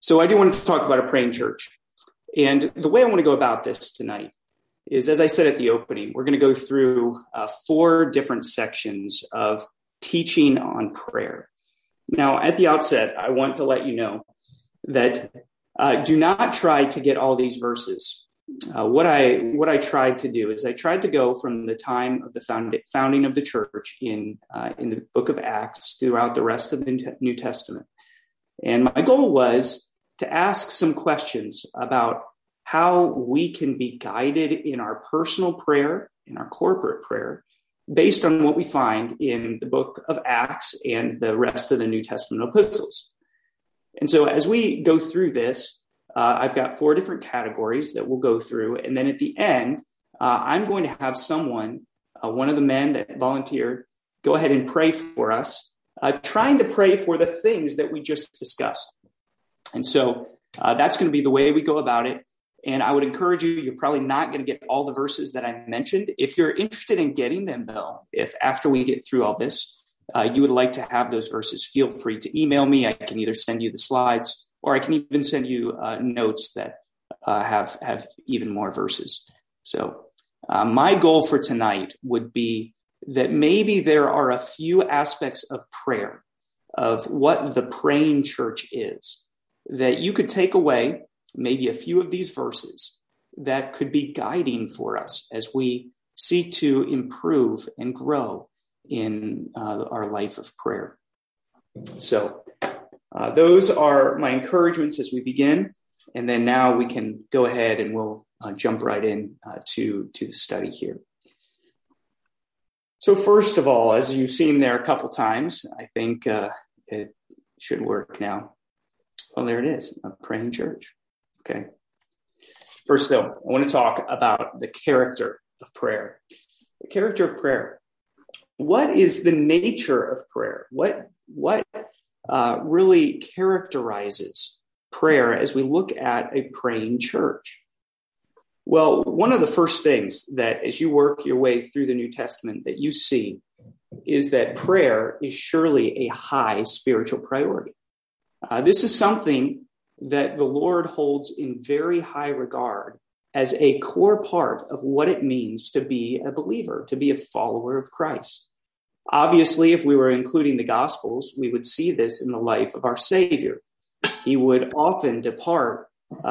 So I do want to talk about a praying church. And the way I want to go about this tonight is, as I said at the opening, we're going to go through 4 different sections of teaching on prayer. Now, at the outset, I want to let you know that do not try to get all these verses. What I tried to do is I tried to go from the time of the founding of the church in the book of Acts throughout the rest of the New Testament. And my goal was to ask some questions about how we can be guided in our personal prayer, in our corporate prayer, based on what we find in the book of Acts and the rest of the New Testament epistles. And so as we go through this, I've got 4 different categories that we'll go through. And then at the end, I'm going to have someone, one of the men that volunteered, go ahead and pray for us, trying to pray for the things that we just discussed. And so that's going to be the way we go about it. And I would encourage you, you're probably not going to get all the verses that I mentioned. If you're interested in getting them, though, if after we get through all this, you would like to have those verses, feel free to email me. I can either send you the slides, or I can even send you notes that have even more verses. So my goal for tonight would be that maybe there are a few aspects of prayer, of what the praying church is, that you could take away, maybe a few of these verses that could be guiding for us as we seek to improve and grow in our life of prayer. So those are my encouragements as we begin. And then now we can go ahead and we'll jump right in to the study here. So first of all, as you've seen there a couple times, I think it should work now. Well, there it is, a praying church. Okay. First, though, I want to talk about the character of prayer. The character of prayer. What is the nature of prayer? What really characterizes prayer as we look at a praying church? Well, one of the first things that as you work your way through the New Testament that you see is that prayer is surely a high spiritual priority. This is something that the Lord holds in very high regard as a core part of what it means to be a believer, to be a follower of Christ. Obviously, if we were including the Gospels, we would see this in the life of our Savior. He would often depart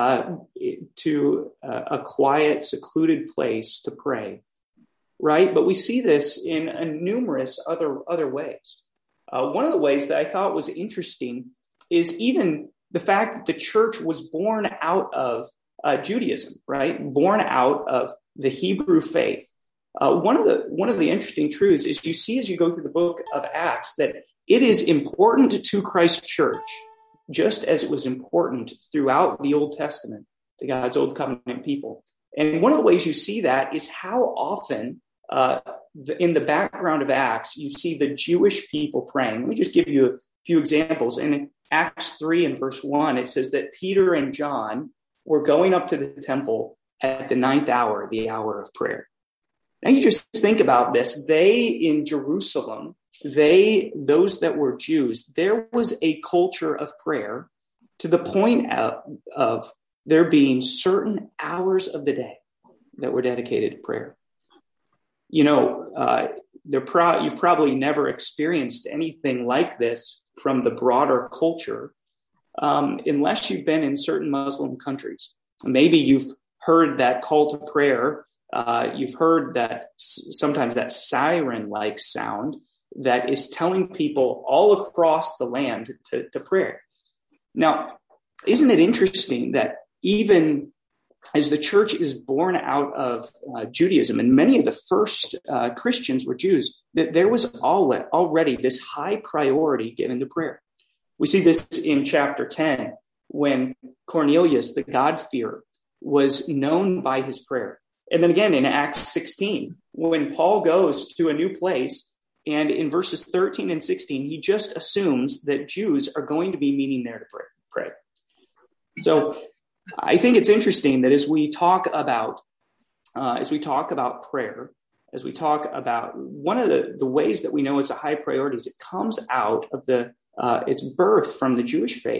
to a quiet, secluded place to pray, right? But we see this in numerous other ways. One of the ways that I thought was interesting is even the fact that the church was born out of Judaism, right? Born out of the Hebrew faith. One of the interesting truths is you see as you go through the book of Acts that it is important to Christ's church, just as it was important throughout the Old Testament to God's Old Covenant people. And one of the ways you see that is how often in the background of Acts, you see the Jewish people praying. Let me just give you a few examples. In Acts 3 and verse 1, it says that Peter and John were going up to the temple at the 9th hour, the hour of prayer. Now you just think about this. They in Jerusalem, those that were Jews, there was a culture of prayer to the point of there being certain hours of the day that were dedicated to prayer. You know, you've probably never experienced anything like this from the broader culture unless you've been in certain Muslim countries. Maybe you've heard that call to prayer. You've heard that sometimes that siren-like sound that is telling people all across the land to pray. Now, isn't it interesting that even as the church is born out of Judaism, and many of the first Christians were Jews, that there was already this high priority given to prayer. We see this in chapter 10, when Cornelius, the God-fearer, was known by his prayer. And then again in Acts 16, when Paul goes to a new place, and in verses 13 and 16, he just assumes that Jews are going to be meeting there to pray. So I think it's interesting that as we talk about prayer, as we talk about one of the ways that we know it's a high priority is it comes out of its birth from the Jewish faith,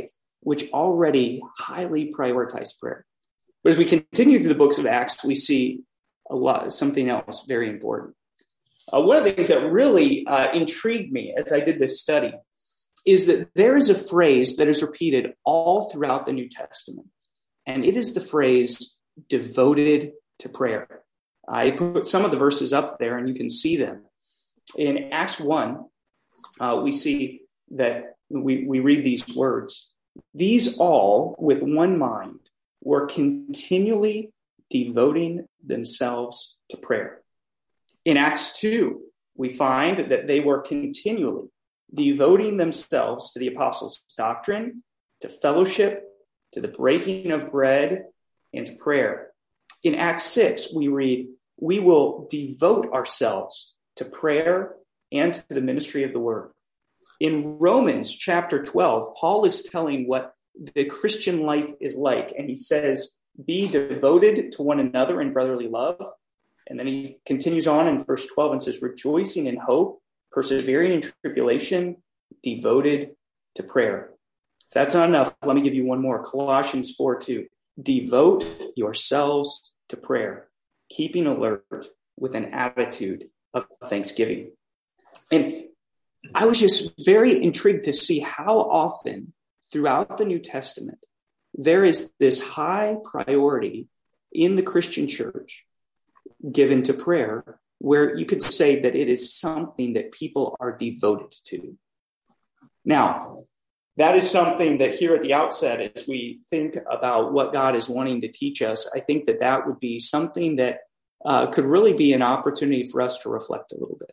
which already highly prioritize prayer. But as we continue through the books of Acts, we see something else very important. One of the things that really intrigued me as I did this study is that there is a phrase that is repeated all throughout the New Testament, and it is the phrase devoted to prayer. I put some of the verses up there, and you can see them. In Acts 1, we see that we read these words. These all, with one mind, were continually devoting themselves to prayer. In Acts 2, we find that they were continually devoting themselves to the apostles' doctrine, to fellowship, to the breaking of bread, and to prayer. In Acts 6, we read, we will devote ourselves to prayer and to the ministry of the word. In Romans chapter 12, Paul is telling what the Christian life is like, and he says, be devoted to one another in brotherly love. And then he continues on in verse 12 and says, rejoicing in hope, persevering in tribulation, devoted to prayer. If that's not enough, let me give you one more. Colossians 4:2. Devote yourselves to prayer, keeping alert with an attitude of thanksgiving. And I was just very intrigued to see how often throughout the New Testament there is this high priority in the Christian church given to prayer, where you could say that it is something that people are devoted to. Now, that is something that here at the outset, as we think about what God is wanting to teach us, I think that that would be something that could really be an opportunity for us to reflect a little bit.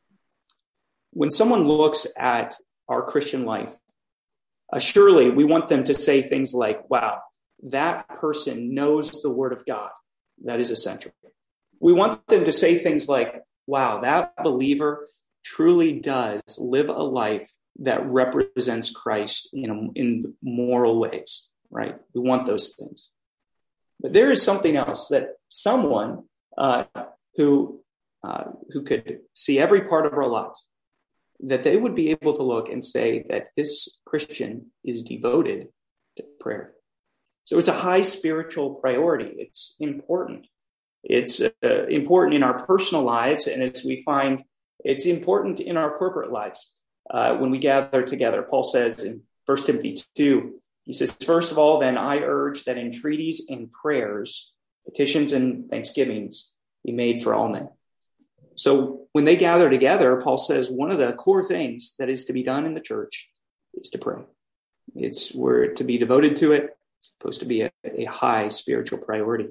When someone looks at our Christian life, surely we want them to say things like, wow, that person knows the word of God. That is essential. We want them to say things like, wow, that believer truly does live a life that represents Christ in moral ways, right? We want those things. But there is something else that someone who could see every part of our lives, that they would be able to look and say that this Christian is devoted to prayer. So it's a high spiritual priority. It's important. It's important in our personal lives, and as we find, it's important in our corporate lives when we gather together. Paul says in 1 Timothy 2, he says, first of all, then I urge that entreaties and prayers, petitions and thanksgivings be made for all men. So when they gather together, Paul says one of the core things that is to be done in the church is to pray. We're to be devoted to it. It's supposed to be a high spiritual priority.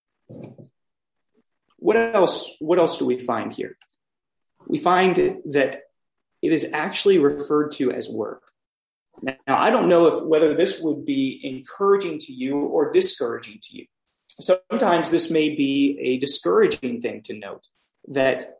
What else do we find here? We find that it is actually referred to as work. Now, I don't know whether this would be encouraging to you or discouraging to you. Sometimes this may be a discouraging thing to note, that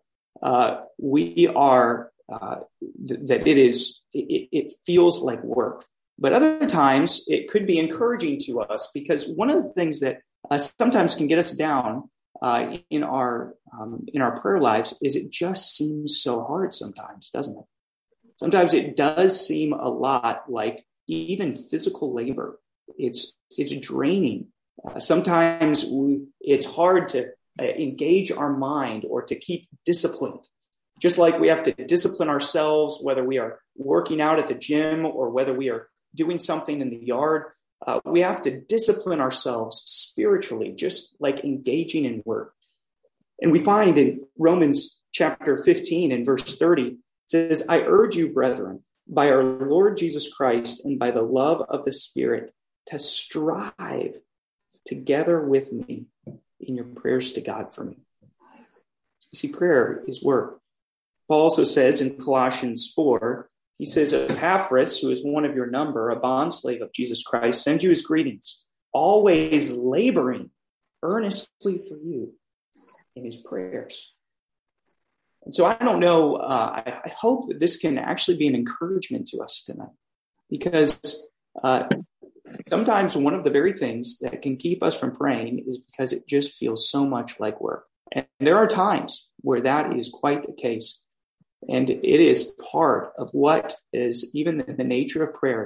it feels like work. But other times it could be encouraging to us, because one of the things that sometimes can get us down in our prayer lives is it just seems so hard sometimes, doesn't it? Sometimes it does seem a lot like even physical labor. It's draining. Sometimes it's hard to engage our mind or to keep disciplined. Just like we have to discipline ourselves, whether we are working out at the gym or whether we are doing something in the yard, we have to discipline ourselves spiritually, just like engaging in work. And we find in Romans chapter 15 and verse 30, it says, I urge you, brethren, by our Lord Jesus Christ and by the love of the Spirit, to strive together with me in your prayers to God for me. You see, prayer is work. Paul also says in Colossians 4, he says, Epaphras, who is one of your number, a bondslave of Jesus Christ, sends you his greetings, always laboring earnestly for you in his prayers. And so I don't know, I hope that this can actually be an encouragement to us tonight, because sometimes one of the very things that can keep us from praying is because it just feels so much like work. And there are times where that is quite the case. And it is part of what is even the nature of prayer, that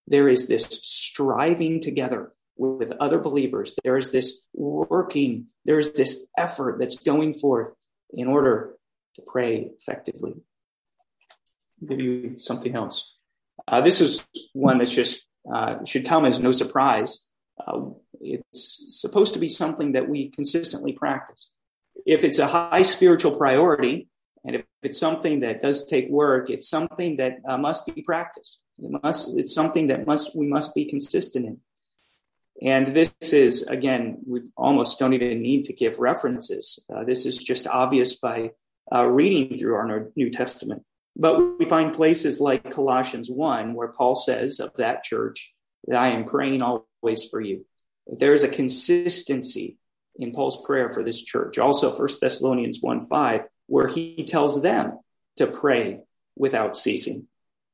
there is this striving together with other believers. There is this working, there is this effort that's going forth in order to pray effectively. I'll give you something else. This is one that's just should come as no surprise. It's supposed to be something that we consistently practice. If it's a high spiritual priority, and if it's something that does take work, it's something that must be practiced. It's something that we must be consistent in. And this is, again, we almost don't even need to give references. This is just obvious by reading through our New Testament. But we find places like Colossians 1, where Paul says of that church that I am praying always for you. There is a consistency in Paul's prayer for this church. Also, 1 Thessalonians 1:5, where he tells them to pray without ceasing.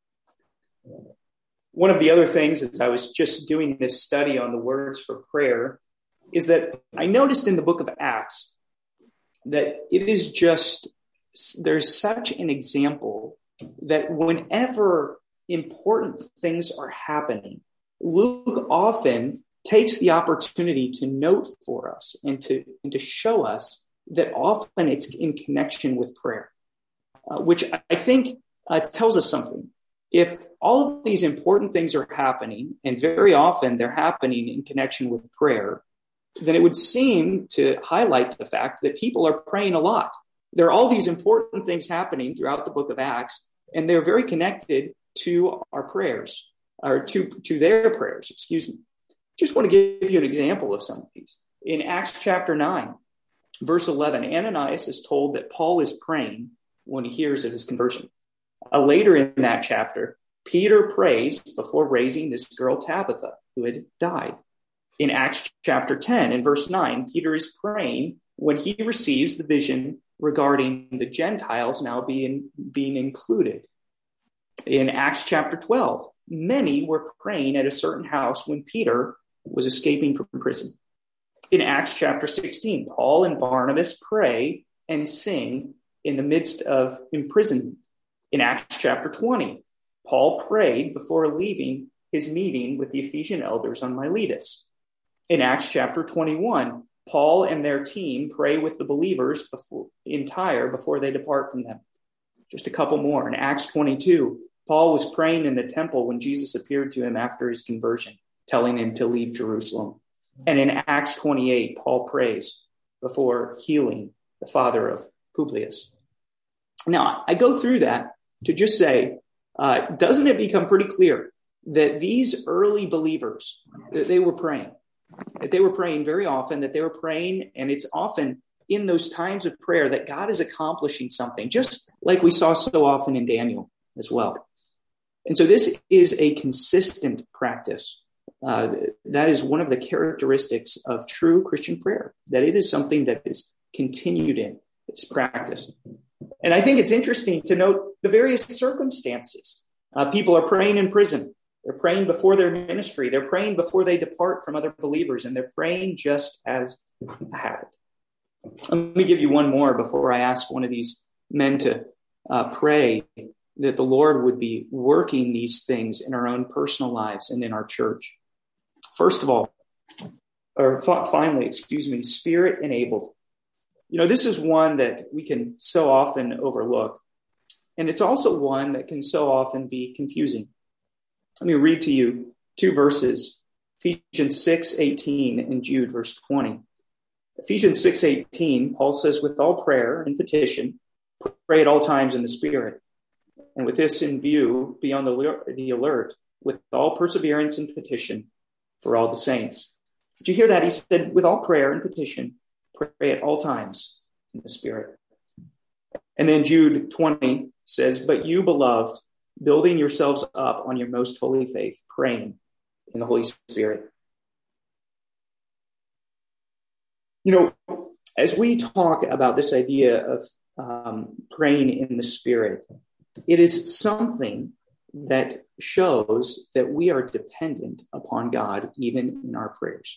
One of the other things, as I was just doing this study on the words for prayer, is that I noticed in the book of Acts that it is just, there's such an example that whenever important things are happening, Luke often takes the opportunity to note for us and to show us that often it's in connection with prayer, which I think tells us something. If all of these important things are happening, and very often they're happening in connection with prayer, then it would seem to highlight the fact that people are praying a lot. There are all these important things happening throughout the book of Acts, and they're very connected to our prayers, or to their prayers, excuse me. Just want to give you an example of some of these. In Acts chapter 9, verse 11, Ananias is told that Paul is praying when he hears of his conversion. Later in that chapter, Peter prays before raising this girl Tabitha, who had died. In Acts chapter 10 and verse 9, Peter is praying when he receives the vision regarding the Gentiles now being included. In Acts chapter 12, many were praying at a certain house when Peter was escaping from prison. In Acts chapter 16, Paul and Barnabas pray and sing in the midst of imprisonment. In Acts chapter 20, Paul prayed before leaving his meeting with the Ephesian elders on Miletus. In Acts chapter 21, Paul and their team pray with the believers before they depart from them. Just a couple more. In Acts 22, Paul was praying in the temple when Jesus appeared to him after his conversion, telling him to leave Jerusalem. And in Acts 28, Paul prays before healing the father of Publius. Now, I go through that to just say, doesn't it become pretty clear that these early believers, that they were praying very often, that they were praying, and it's often in those times of prayer that God is accomplishing something, just like we saw so often in Daniel as well. And so this is a consistent practice. That is one of the characteristics of true Christian prayer, that it is something that is continued in, it's practiced. And I think it's interesting to note the various circumstances. People are praying in prison. They're praying before their ministry. They're praying before they depart from other believers, and they're praying just as a habit. Let me give you one more before I ask one of these men to pray that the Lord would be working these things in our own personal lives and in our church. First of all, finally, Spirit enabled. This is one that we can so often overlook. And it's also one that can so often be confusing. Let me read to you two verses, Ephesians 6:18 and Jude verse 20. Ephesians 6:18, Paul says, with all prayer and petition, pray at all times in the Spirit. And with this in view, be on the alert with all perseverance and petition for all the saints. Did you hear that? He said, with all prayer and petition, pray at all times in the Spirit. And then Jude 20 says, but you, beloved, building yourselves up on your most holy faith, praying in the Holy Spirit. As we talk about this idea of praying in the Spirit, it is something that shows that we are dependent upon God even in our prayers.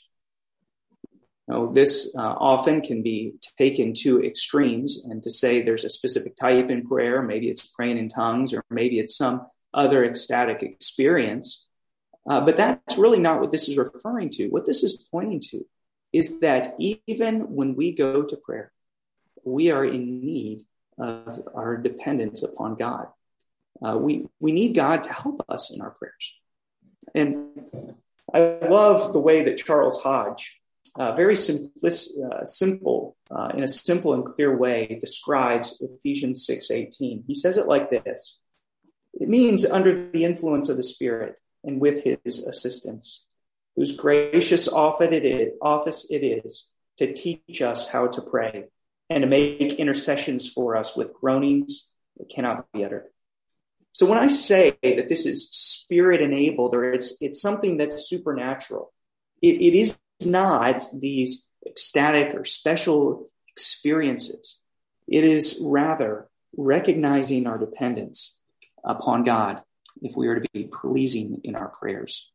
This often can be taken to extremes, and to say there's a specific type in prayer, maybe it's praying in tongues, or maybe it's some other ecstatic experience. But that's really not what this is referring to. What this is pointing to is that even when we go to prayer, we are in need of our dependence upon God. We need God to help us in our prayers. And I love the way that Charles Hodge, very simple, in a simple and clear way, describes Ephesians 6:18. He says it like this. It means under the influence of the Spirit and with his assistance, whose gracious office it is to teach us how to pray and to make intercessions for us with groanings that cannot be uttered. So when I say that this is Spirit-enabled, or it's something that's supernatural, it is not these ecstatic or special experiences. It is rather recognizing our dependence upon God if we are to be pleasing in our prayers.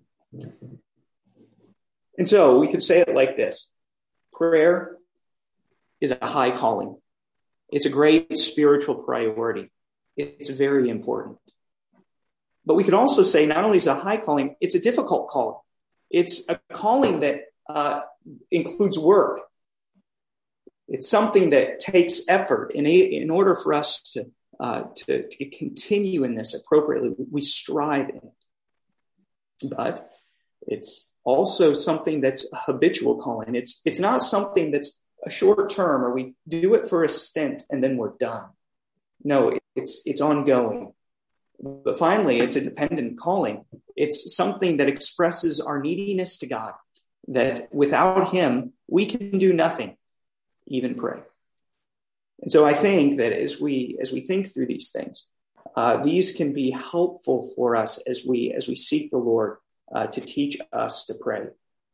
And so we could say it like this. Prayer is a high calling. It's a great spiritual priority. It's very important. But we could also say not only is it a high calling, it's a difficult calling. It's a calling that includes work. It's something that takes effort. In order for us to continue in this appropriately, we strive in it. But it's also something that's a habitual calling. It's not something that's a short term, or we do it for a stint and then we're done. No, it's ongoing. But finally, it's a dependent calling. It's something that expresses our neediness to God, that without him, we can do nothing, even pray. And so I think that as we think through these things, these can be helpful for us as we seek the Lord to teach us to pray.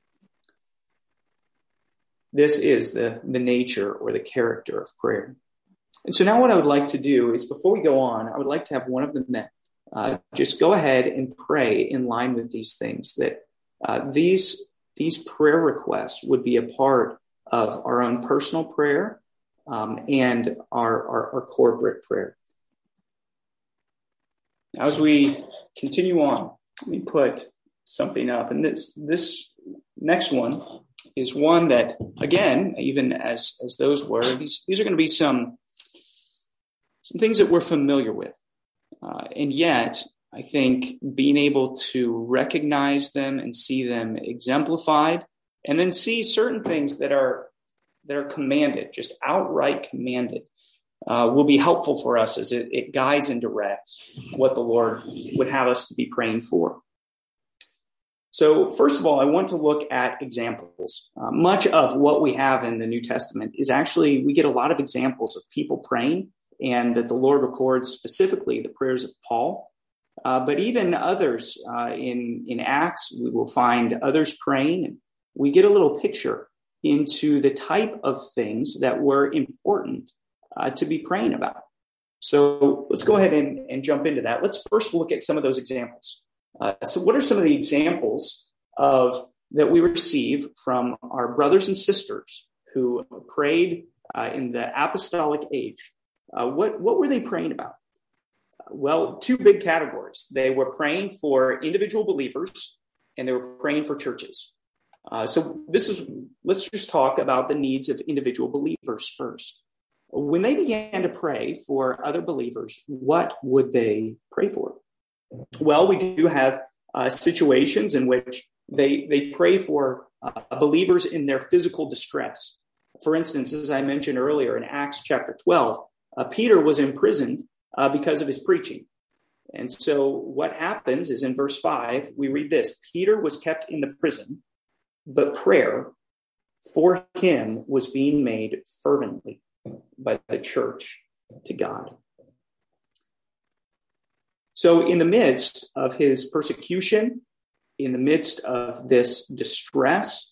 This is the nature or the character of prayer. And so now what I would like to do is, before we go on, I would like to have one of the men just go ahead and pray in line with these things, that these prayer requests would be a part of our own personal prayer and our corporate prayer. As we continue on, let me put something up. And this next one is one that, again, even as those were, these are going to be some things that we're familiar with. And yet, I think being able to recognize them and see them exemplified, and then see certain things that are commanded, just outright commanded, will be helpful for us as it guides and directs what the Lord would have us to be praying for. So first of all, I want to look at examples. Much of what we have in the New Testament is actually, we get a lot of examples of people praying, and that the Lord records specifically the prayers of Paul. But even others in Acts, we will find others praying, and we get a little picture into the type of things that were important to be praying about. So let's go ahead and jump into that. Let's first look at some of those examples. So what are some of the examples that we receive from our brothers and sisters who prayed in the apostolic age? What were they praying about? Well, two big categories. They were praying for individual believers, and they were praying for churches. So let's just talk about the needs of individual believers first. When they began to pray for other believers, what would they pray for? Well, we do have situations in which they pray for believers in their physical distress. For instance, as I mentioned earlier in Acts chapter 12, Peter was imprisoned because of his preaching. And so what happens is in verse 5, we read this: Peter was kept in the prison, but prayer for him was being made fervently by the church to God. So in the midst of his persecution, in the midst of this distress,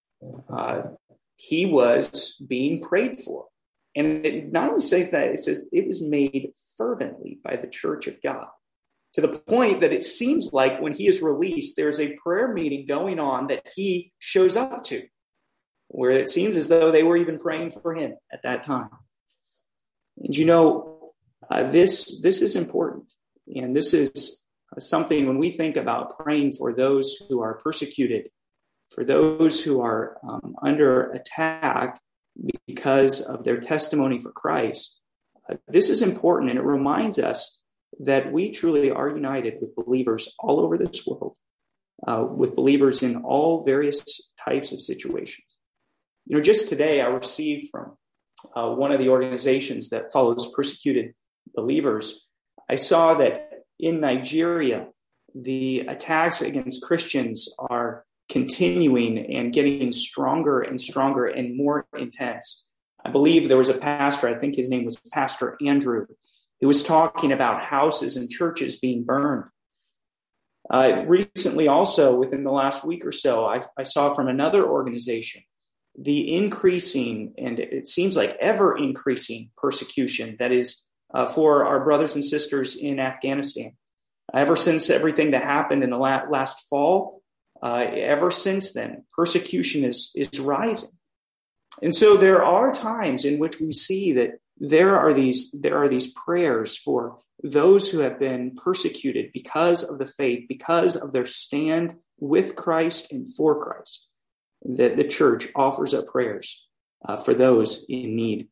he was being prayed for. And it not only says that, it says it was made fervently by the church of God, to the point that it seems like when he is released, there's a prayer meeting going on that he shows up to, where it seems as though they were even praying for him at that time. And this is important. And this is something when we think about praying for those who are persecuted, for those who are under attack because of their testimony for Christ. This is important, and it reminds us that we truly are united with believers all over this world, with believers in all various types of situations. Just today I received from one of the organizations that follows persecuted believers, I saw that in Nigeria, the attacks against Christians are continuing and getting stronger and stronger and more intense. I believe there was a pastor, I think his name was Pastor Andrew, who was talking about houses and churches being burned. Recently also, within the last week or so, I saw from another organization the increasing, and it seems like ever increasing, persecution that is for our brothers and sisters in Afghanistan. Ever since everything that happened in the last fall, ever since then, persecution is rising. And so there are times in which we see that there are these prayers for those who have been persecuted because of the faith, because of their stand with Christ and for Christ, that the church offers up prayers for those in need.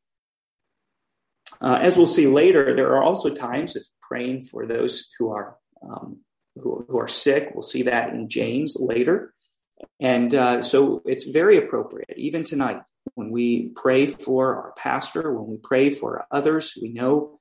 As we'll see later, there are also times of praying for those who are sick. We'll see that in James later. And so it's very appropriate, even tonight, when we pray for our pastor, when we pray for others who we know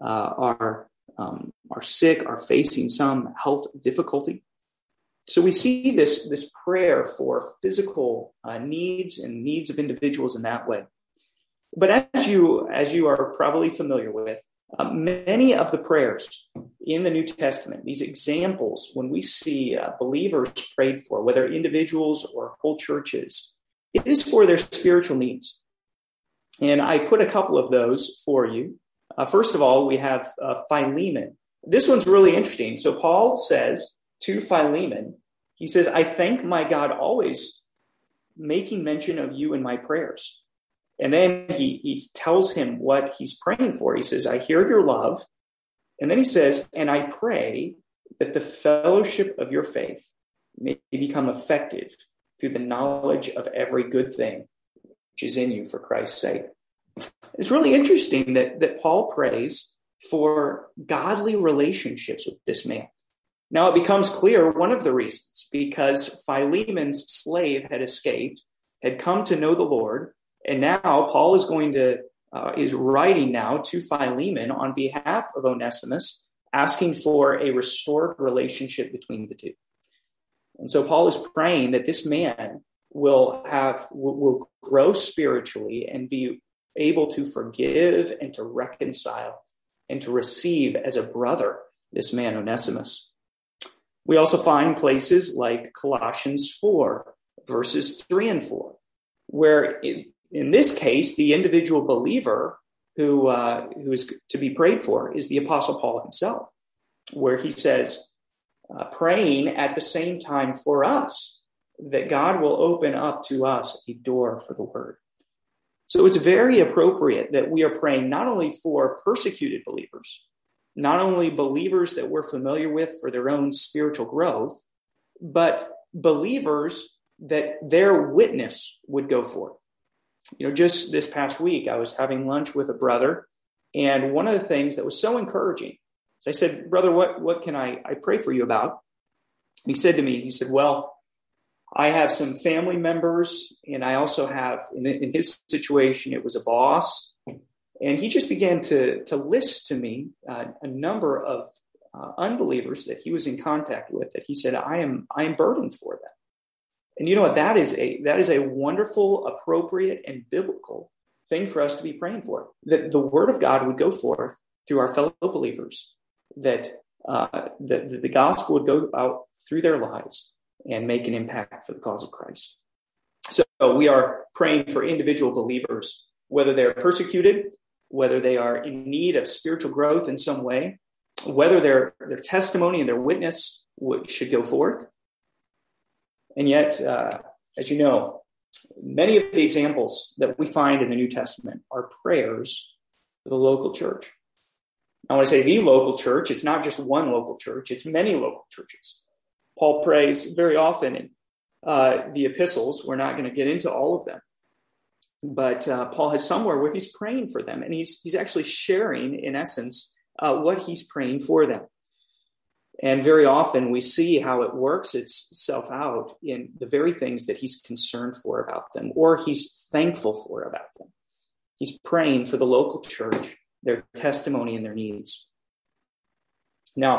are sick, are facing some health difficulty. So we see this prayer for physical needs and needs of individuals in that way. But as you are probably familiar with, many of the prayers in the New Testament, these examples, when we see believers prayed for, whether individuals or whole churches, it is for their spiritual needs. And I put a couple of those for you. First of all, we have Philemon. This one's really interesting. So Paul says to Philemon, he says, I thank my God always, making mention of you in my prayers. And then he tells him what he's praying for. He says, I hear of your love. And then he says, and I pray that the fellowship of your faith may become effective through the knowledge of every good thing which is in you for Christ's sake. It's really interesting that Paul prays for godly relationships with this man. Now it becomes clear one of the reasons, because Philemon's slave had escaped, had come to know the Lord, and now Paul is writing now to Philemon on behalf of Onesimus, asking for a restored relationship between the two. And so Paul is praying that this man will grow spiritually and be able to forgive and to reconcile and to receive as a brother this man Onesimus. We also find places like Colossians 4, verses 3 and 4, where in this case, the individual believer who is to be prayed for is the Apostle Paul himself, where he says, praying at the same time for us, that God will open up to us a door for the word. So it's very appropriate that we are praying not only for persecuted believers, not only believers that we're familiar with for their own spiritual growth, but believers that their witness would go forth. Just this past week, I was having lunch with a brother, and one of the things that was so encouraging is I said, brother, what can I pray for you about? And he said to me, well, I have some family members, and I also have, in his situation, it was a boss. And he just began to list to me a number of unbelievers that he was in contact with, that he said, I am burdened for them. And you know what? That is a wonderful, appropriate, and biblical thing for us to be praying for, that the word of God would go forth through our fellow believers, that the gospel would go out through their lives and make an impact for the cause of Christ. So we are praying for individual believers, whether they're persecuted, whether they are in need of spiritual growth in some way, whether their testimony and their witness should go forth. And yet, as you know, many of the examples that we find in the New Testament are prayers for the local church. I want to say the local church. It's not just one local church. It's many local churches. Paul prays very often in the epistles. We're not going to get into all of them. But Paul has somewhere where he's praying for them. And he's actually sharing, in essence, what he's praying for them. And very often we see how it works itself out in the very things that he's concerned for about them, or he's thankful for about them. He's praying for the local church, their testimony and their needs. Now,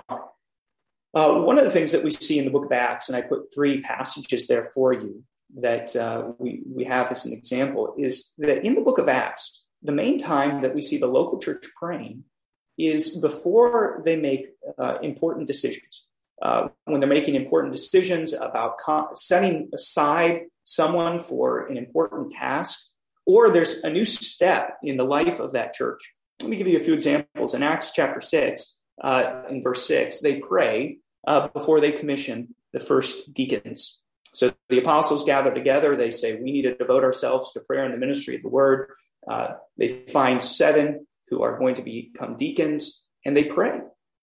one of the things that we see in the book of Acts, and I put 3 passages there for you that we have as an example, is that in the book of Acts, the main time that we see the local church praying is before they make important decisions. When they're making important decisions about setting aside someone for an important task, or there's a new step in the life of that church. Let me give you a few examples. In Acts chapter 6, in verse 6, they pray before they commission the first deacons. So the apostles gather together. They say, we need to devote ourselves to prayer and the ministry of the word. They find 7 who are going to become deacons, and they pray.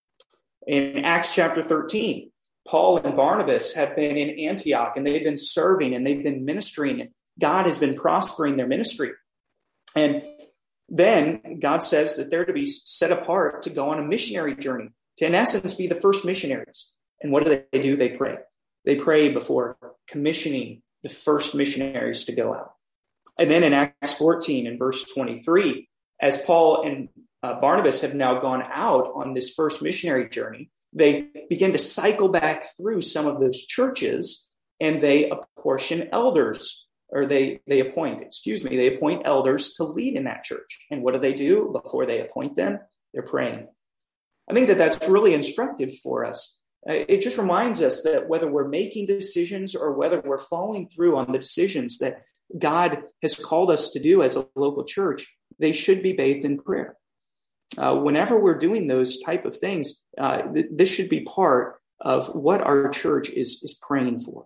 In Acts chapter 13, Paul and Barnabas have been in Antioch, and they've been serving, and they've been ministering. God has been prospering their ministry. And then God says that they're to be set apart to go on a missionary journey, to in essence be the first missionaries. And what do? They pray. They pray before commissioning the first missionaries to go out. And then in Acts 14 and verse 23, as Paul and Barnabas have now gone out on this first missionary journey, they begin to cycle back through some of those churches, and they apportion elders, or they appoint elders to lead in that church. And what do? Before they appoint them? They're praying. I think that that's really instructive for us. It just reminds us that whether we're making decisions or whether we're following through on the decisions that God has called us to do as a local church, they should be bathed in prayer. Whenever we're doing those type of things, this should be part of what our church is praying for.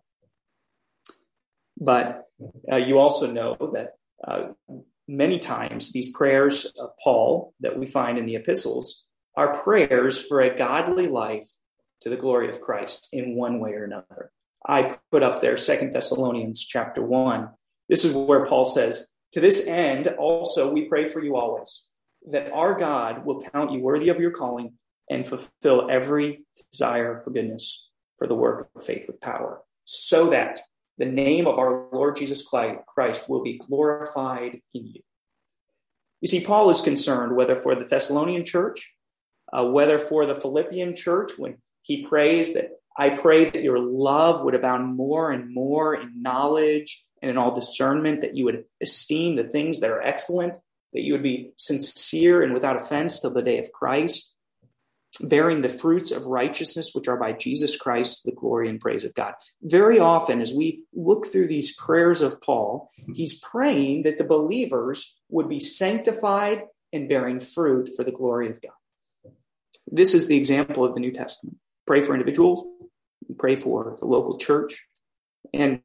But you also know that many times these prayers of Paul that we find in the epistles are prayers for a godly life to the glory of Christ in one way or another. I put up there 2 Thessalonians chapter 1. This is where Paul says, to this end also we pray for you always, that our God will count you worthy of your calling and fulfill every desire for goodness for the work of faith with power, so that the name of our Lord Jesus Christ will be glorified in you. You see, Paul is concerned whether for the Thessalonian church, whether for the Philippian church, when he prays that I pray that your love would abound more and more in knowledge and in all discernment, that you would esteem the things that are excellent, that you would be sincere and without offense till the day of Christ, bearing the fruits of righteousness, which are by Jesus Christ, the glory and praise of God. Very often, as we look through these prayers of Paul, he's praying that the believers would be sanctified and bearing fruit for the glory of God. This is the example of the New Testament. Pray for individuals, pray for the local church. And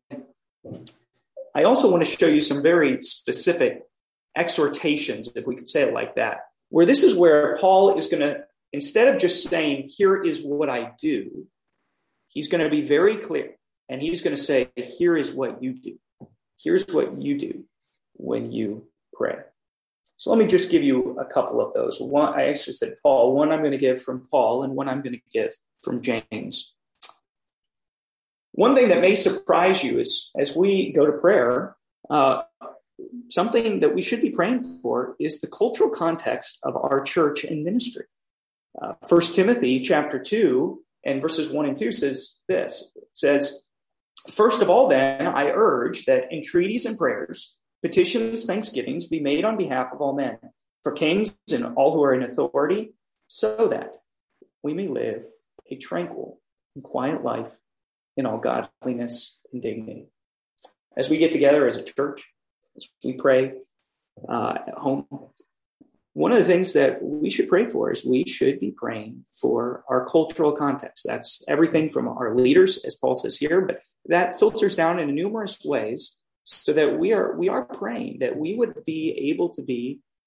I also want to show you some very specific exhortations, if we could say it like that, where this is where Paul is going to, instead of just saying, here is what I do, he's going to be very clear. And he's going to say, here is what you do. Here's what you do when you pray. So let me just give you a couple of those. One, I actually said Paul. One I'm going to give from Paul, and one I'm going to give from James. One thing that may surprise you is, as we go to prayer, something that we should be praying for is the cultural context of our church and ministry. 1 Timothy chapter 2 and verses 1 and 2 says this. It says, first of all, then, I urge that entreaties and prayers, petitions, thanksgivings be made on behalf of all men, for kings and all who are in authority, so that we may live a tranquil and quiet life in all godliness and dignity. As we get together as a church, as we pray at home, one of the things that we should pray for is we should be praying for our cultural context. That's everything from our leaders, as Paul says here, but that filters down in numerous ways so that we are praying that we would be able to be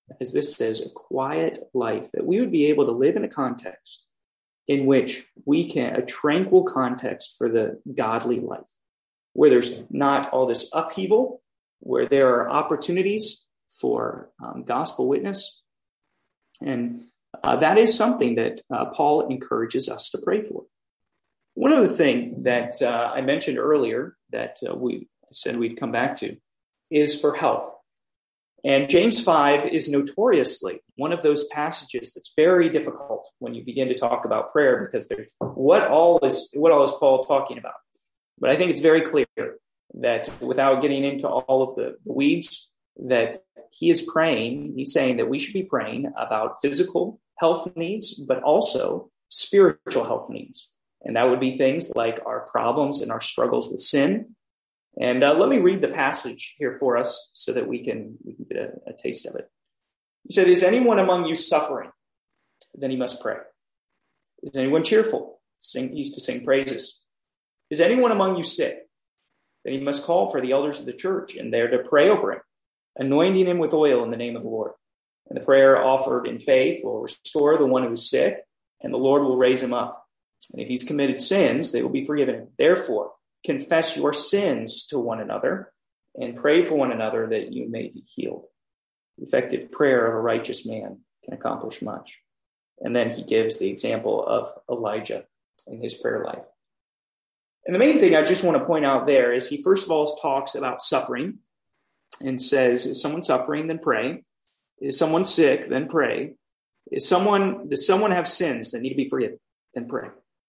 as this says, a quiet life, that we would be able to live in a context in which a tranquil context for the godly life, where there's not all this upheaval, where there are opportunities for gospel witness. And that is something that Paul encourages us to pray for. One other thing that I mentioned earlier that we said we'd come back to is for health. And James 5 is notoriously one of those passages that's very difficult when you begin to talk about prayer, because what all is Paul talking about? But I think it's very clear that, without getting into all of the weeds, that he's saying that we should be praying about physical health needs, but also spiritual health needs. And that would be things like our problems and our struggles with sin. And let me read the passage here for us so that we can get a taste of it. He said, "Is anyone among you suffering? Then he must pray. Is anyone cheerful? He used to sing praises. Is anyone among you sick? Then he must call for the elders of the church, and they're to pray over him, anointing him with oil in the name of the Lord. And the prayer offered in faith will restore the one who is sick, and the Lord will raise him up. And if he's committed sins, they will be forgiven him. Therefore, confess your sins to one another and pray for one another that you may be healed. The effective prayer of a righteous man can accomplish much." And then he gives the example of Elijah in his prayer life. And the main thing I just want to point out there is he first of all talks about suffering and says, is someone suffering? Then pray. Is someone sick? Then pray. Does someone have sins that need to be forgiven? Then pray.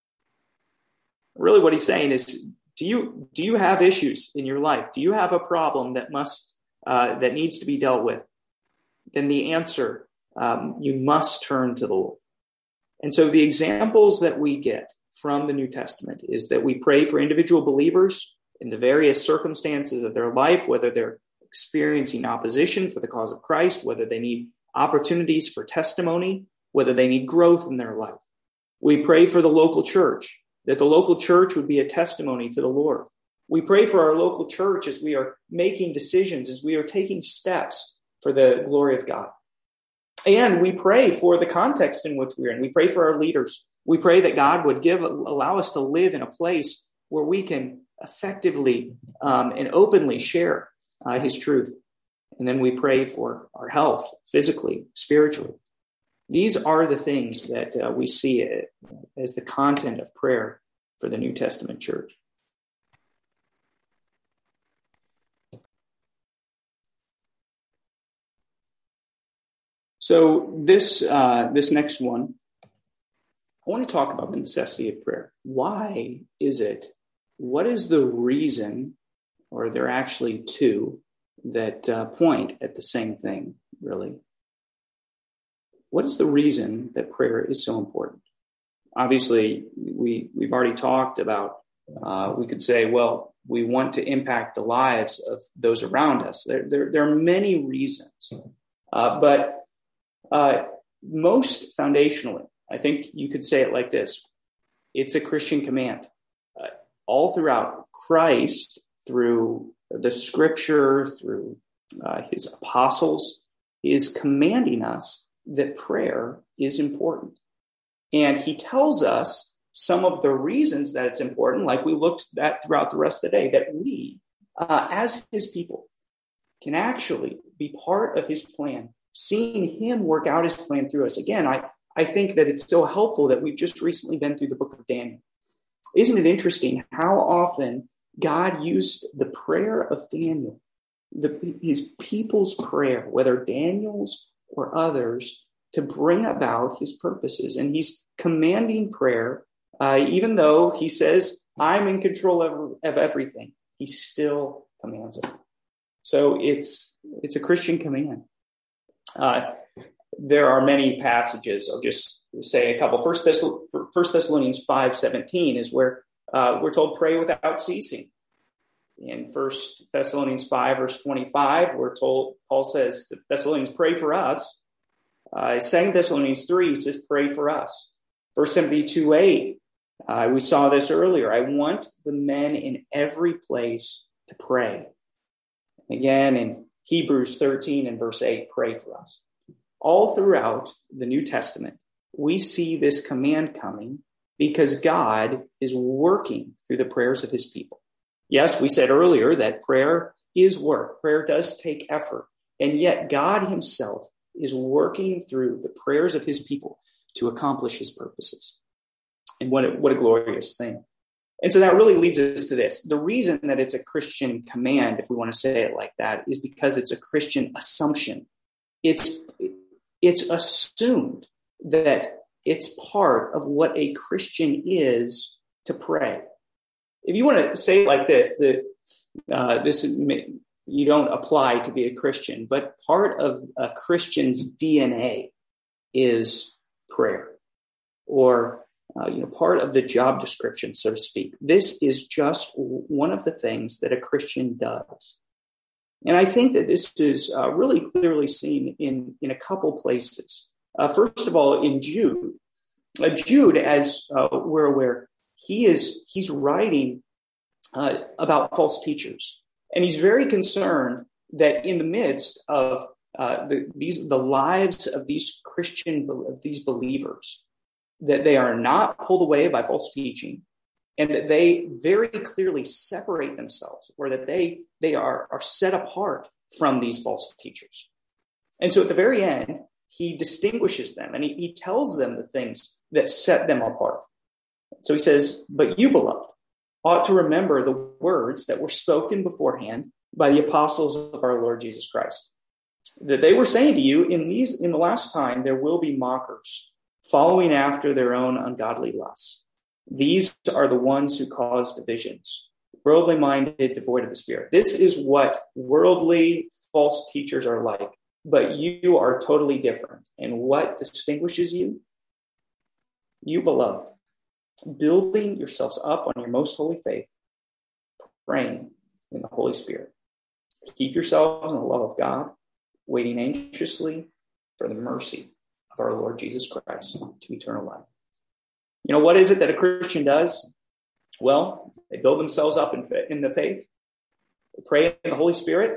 Really what he's saying is, do you have issues in your life? Do you have a problem that needs to be dealt with? Then the answer, you must turn to the Lord. And so the examples that we get from the New Testament is that we pray for individual believers in the various circumstances of their life, whether they're experiencing opposition for the cause of Christ, whether they need opportunities for testimony, whether they need growth in their life. We pray for the local church, that the local church would be a testimony to the Lord. We pray for our local church as we are making decisions, as we are taking steps for the glory of God. And we pray for the context in which we're in. We pray for our leaders. We pray that God would allow us to live in a place where we can effectively and openly share his truth. And then we pray for our health, physically, spiritually. These are the things that we see as the content of prayer for the New Testament church. So this next one, I want to talk about the necessity of prayer. Why is it? What is the reason, or there are actually two that point at the same thing, really? What is the reason that prayer is so important? Obviously, we've already talked about, we could say, well, we want to impact the lives of those around us. There are many reasons, but most foundationally, I think you could say it like this. It's a Christian command. All throughout Christ, through the scripture, through his apostles, is commanding us that prayer is important. And he tells us some of the reasons that it's important, like we looked at throughout the rest of the day, that we, as his people, can actually be part of his plan, seeing him work out his plan through us. Again, I think that it's so helpful that we've just recently been through the book of Daniel. Isn't it interesting how often God used the prayer of Daniel, his people's prayer, whether Daniel's or others, to bring about his purposes? And he's commanding prayer, even though he says, I'm in control of everything. He still commands it. So it's a Christian command. There are many passages. I'll just say a couple. First Thessalonians 5:17 is where we're told pray without ceasing. In 1 Thessalonians 5, verse 25, we're told, Paul says to Thessalonians, pray for us. 2 Thessalonians 3 says, pray for us. 1 Timothy 2:8, we saw this earlier. I want the men in every place to pray. Again, in Hebrews 13 and verse 8, pray for us. All throughout the New Testament, we see this command coming because God is working through the prayers of his people. Yes, we said earlier that prayer is work. Prayer does take effort. And yet God himself is working through the prayers of his people to accomplish his purposes. And what a glorious thing. And so that really leads us to this. The reason that it's a Christian command, if we want to say it like that, is because it's a Christian assumption. It's assumed that it's part of what a Christian is to pray. If you want to say it like this, you don't apply to be a Christian, but part of a Christian's DNA is prayer, or part of the job description, so to speak. This is just one of the things that a Christian does. And I think that this is really clearly seen in a couple places. First of all, in Jude. Jude, as we're aware, he's writing about false teachers. And he's very concerned that in the midst of the lives of these believers, that they are not pulled away by false teaching, and that they very clearly separate themselves, or that they are set apart from these false teachers. And so at the very end, he distinguishes them, and he tells them the things that set them apart. So he says, "But you, beloved, ought to remember the words that were spoken beforehand by the apostles of our Lord Jesus Christ, that they were saying to you, in the last time there will be mockers, following after their own ungodly lusts. These are the ones who cause divisions, worldly minded, devoid of the Spirit." This is what worldly false teachers are like, but you are totally different. And what distinguishes you? You, beloved, building yourselves up on your most holy faith, praying in the Holy Spirit. Keep yourselves in the love of God, waiting anxiously for the mercy of our Lord Jesus Christ to eternal life. What is it that a Christian does? Well, they build themselves up in the faith. They pray in the Holy Spirit.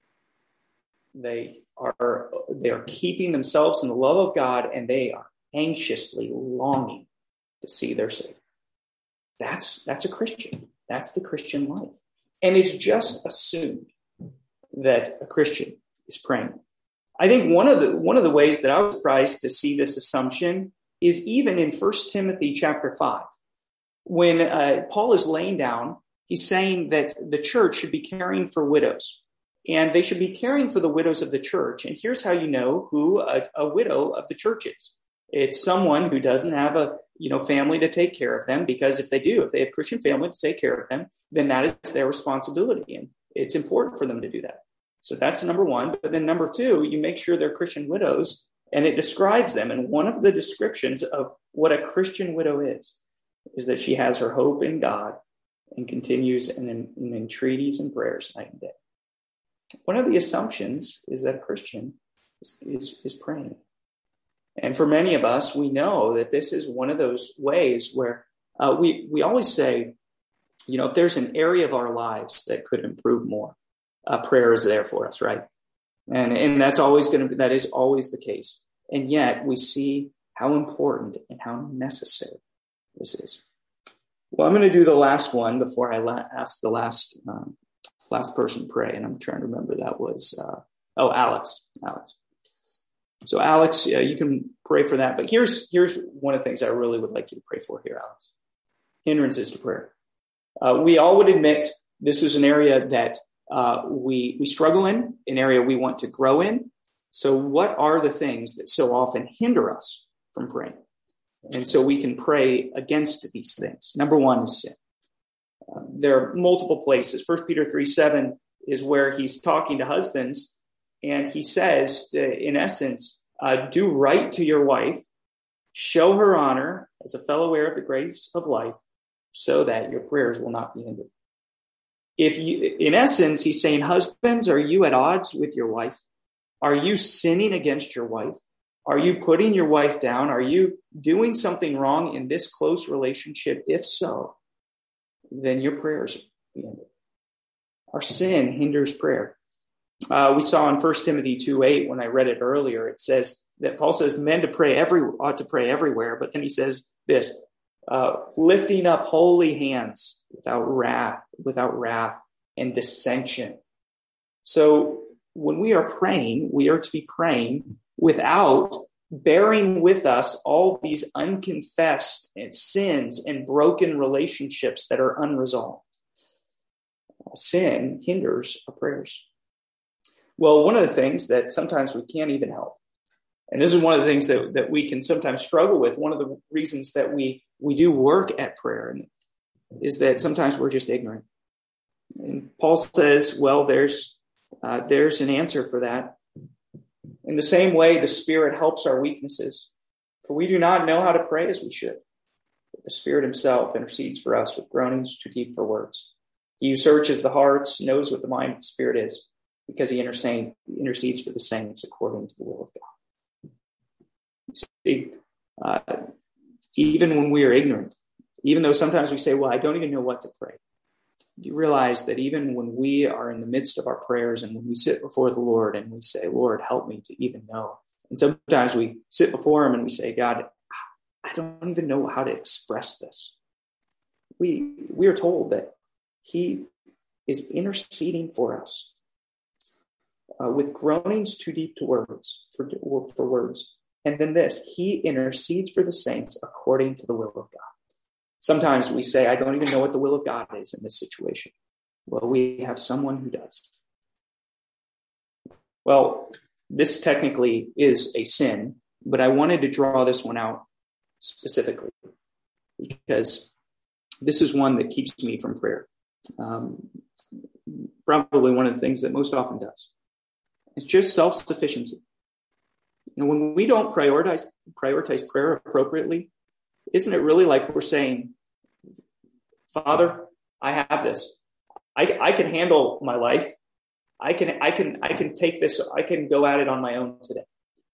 They are keeping themselves in the love of God, and they are anxiously longing to see their Savior. That's a Christian. That's the Christian life. And it's just assumed that a Christian is praying. I think one of the ways that I was surprised to see this assumption is even in 1 Timothy chapter 5. When Paul is laying down, he's saying that the church should be caring for widows, and they should be caring for the widows of the church. And here's how you know who a widow of the church is. It's someone who doesn't have a family to take care of them, because if they have Christian family to take care of them, then that is their responsibility, and it's important for them to do that. So that's number one. But then number two, you make sure they're Christian widows, and it describes them. And one of the descriptions of what a Christian widow is that she has her hope in God and continues in entreaties and prayers night and day. One of the assumptions is that a Christian is praying. And for many of us, we know that this is one of those ways where we always say, if there's an area of our lives that could improve more, prayer is there for us, right? And that is always the case. And yet we see how important and how necessary this is. Well, I'm going to do the last one before I ask the last person to pray. And I'm trying to remember, that was, Alex. So Alex, you can pray for that. But here's one of the things I really would like you to pray for here, Alex. Hindrances to prayer. We all would admit this is an area that we struggle in, an area we want to grow in. So what are the things that so often hinder us from praying? And so we can pray against these things. Number one is sin. There are multiple places. 1 Peter 3:7 is where he's talking to husbands, and he says, in essence, do right to your wife, show her honor as a fellow heir of the grace of life, so that your prayers will not be hindered. In essence, he's saying, husbands, are you at odds with your wife? Are you sinning against your wife? Are you putting your wife down? Are you doing something wrong in this close relationship? If so, then your prayers will be hindered. Our sin hinders prayer. We saw in 1 Timothy 2:8, when I read it earlier, it says that Paul says men ought to pray everywhere. But then he says this, lifting up holy hands without wrath and dissension. So when we are praying, we are to be praying without bearing with us all these unconfessed sins and broken relationships that are unresolved. Sin hinders our prayers. Well, one of the things that sometimes we can't even help, and this is one of the things that we can sometimes struggle with, one of the reasons that we do work at prayer is that sometimes we're just ignorant. And Paul says, well, there's an answer for that. In the same way, the Spirit helps our weaknesses, for we do not know how to pray as we should. But the Spirit himself intercedes for us with groanings too deep for words. He who searches the hearts knows what the mind of the Spirit is, because he intercedes for the saints according to the will of God. See, even when we are ignorant, even though sometimes we say, well, I don't even know what to pray, you realize that even when we are in the midst of our prayers and when we sit before the Lord and we say, Lord, help me to even know. And sometimes we sit before him and we say, God, I don't even know how to express this. We are told that he is interceding for us with groanings too deep to words for words. And then this, he intercedes for the saints according to the will of God. Sometimes we say, I don't even know what the will of God is in this situation. Well, we have someone who does. Well, this technically is a sin, but I wanted to draw this one out specifically because this is one that keeps me from prayer. Probably one of the things that most often does. It's just self-sufficiency. When we don't prioritize prayer appropriately, isn't it really like we're saying, Father, I have this. I can handle my life. I can take this. I can go at it on my own today.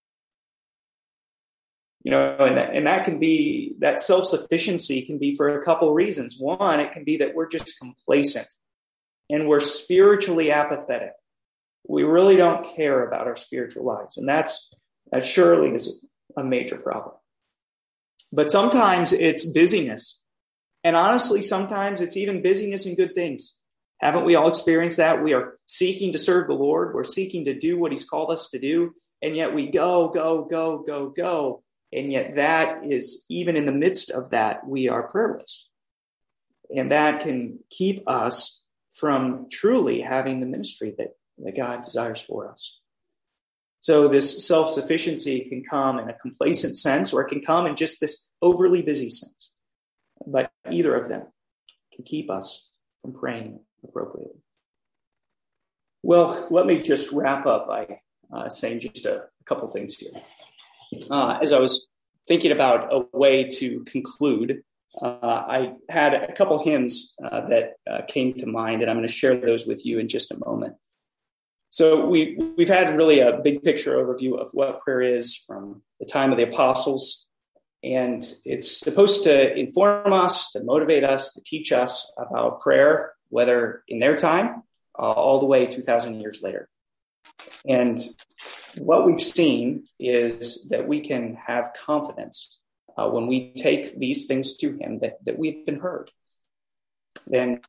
And that can be, that self-sufficiency can be for a couple reasons. One, it can be that we're just complacent and we're spiritually apathetic. We really don't care about our spiritual lives. And that surely is a major problem. But sometimes it's busyness. And honestly, sometimes it's even busyness in good things. Haven't we all experienced that? We are seeking to serve the Lord. We're seeking to do what he's called us to do. And yet we go. And yet that is, even in the midst of that, we are prayerless. And that can keep us from truly having the ministry that God desires for us. So this self-sufficiency can come in a complacent sense, or it can come in just this overly busy sense. But either of them can keep us from praying appropriately. Well, let me just wrap up by saying just a couple things here. As I was thinking about a way to conclude, I had a couple hymns that came to mind, and I'm going to share those with you in just a moment. So we've had really a big picture overview of what prayer is from the time of the apostles, and it's supposed to inform us, to motivate us, to teach us about prayer, whether in their time, all the way 2,000 years later. And what we've seen is that we can have confidence when we take these things to him that we've been heard. And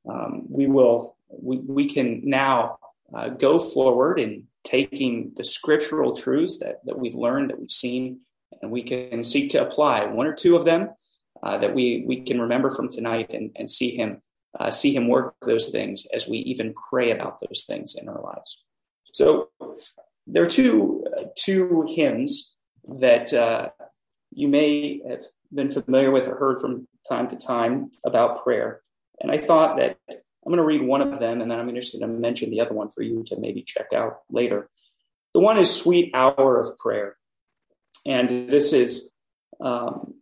we can now go forward in taking the scriptural truths that we've learned, that we've seen, and we can seek to apply one or two of them that we can remember from tonight and see him work those things as we even pray about those things in our lives. So there are two hymns that you may have been familiar with or heard from time to time about prayer. And I thought that I'm going to read one of them, and then I'm just going to mention the other one for you to maybe check out later. The one is Sweet Hour of Prayer. And this is one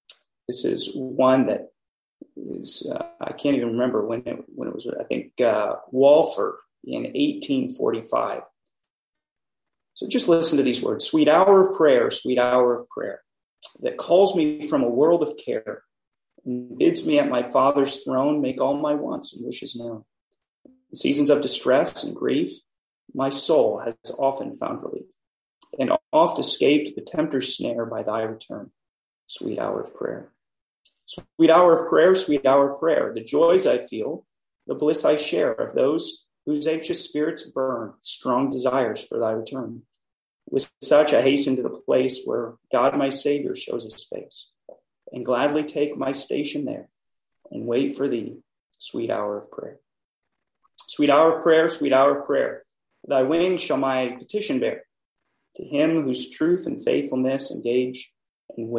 that is, I can't even remember when it was, I think Walford in 1845. So just listen to these words. Sweet hour of prayer, that calls me from a world of care, and bids me at my Father's throne make all my wants and wishes known. In seasons of distress and grief, my soul has often found relief, and oft escaped the tempter's snare by thy return. Sweet hour of prayer. Sweet hour of prayer, sweet hour of prayer. The joys I feel, the bliss I share of those whose anxious spirits burn, strong desires for thy return. With such I hasten to the place where God my Savior shows his face, and gladly take my station there, and wait for thee, sweet hour of prayer. Sweet hour of prayer, sweet hour of prayer. Thy wings shall my petition bear, to him whose truth and faithfulness engage, and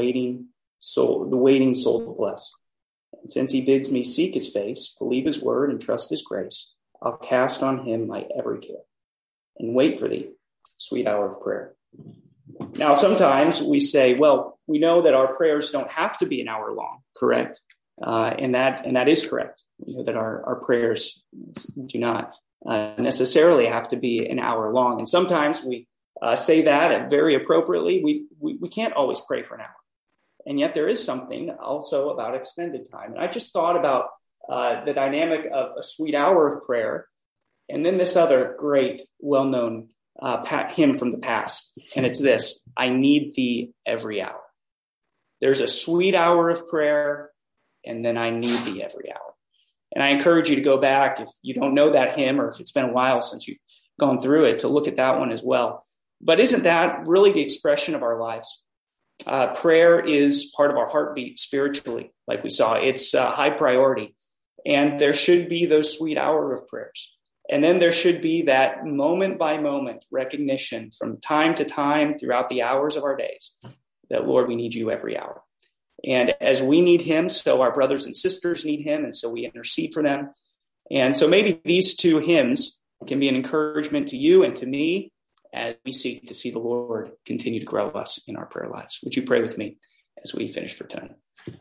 the waiting soul to bless. And since he bids me seek his face, believe his word, and trust his grace, I'll cast on him my every care, and wait for thee, sweet hour of prayer. Now, sometimes we say, well, we know that our prayers don't have to be an hour long, correct? And that is correct. We know that our prayers do not necessarily have to be an hour long. And sometimes we say that very appropriately. We can't always pray for an hour. And yet there is something also about extended time. And I just thought about the dynamic of a sweet hour of prayer, and then this other great, well-known hymn from the past. And it's this: I need thee every hour. There's a sweet hour of prayer, and then I need thee every hour. And I encourage you to go back, if you don't know that hymn, or if it's been a while since you've gone through it, to look at that one as well. But isn't that really the expression of our lives? Prayer is part of our heartbeat spiritually, like we saw. It's high priority. And there should be those sweet hour of prayers. And then there should be that moment by moment recognition from time to time throughout the hours of our days that, Lord, we need you every hour. And as we need him, so our brothers and sisters need him. And so we intercede for them. And so maybe these two hymns can be an encouragement to you and to me as we seek to see the Lord continue to grow us in our prayer lives. Would you pray with me as we finish for tonight?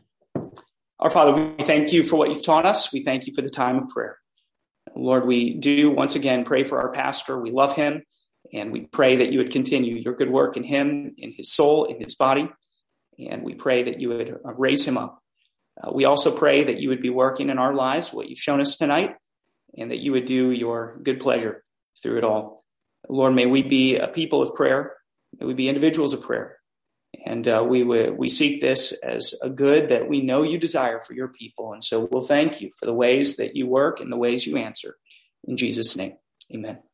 Our Father, we thank you for what you've taught us. We thank you for the time of prayer. Lord, we do once again pray for our pastor. We love him, and we pray that you would continue your good work in him, in his soul, in his body. And we pray that you would raise him up. We also pray that you would be working in our lives, what you've shown us tonight, and that you would do your good pleasure through it all. Lord, may we be a people of prayer. May we be individuals of prayer. And we seek this as a good that we know you desire for your people. And so we'll thank you for the ways that you work and the ways you answer. In Jesus' name, amen.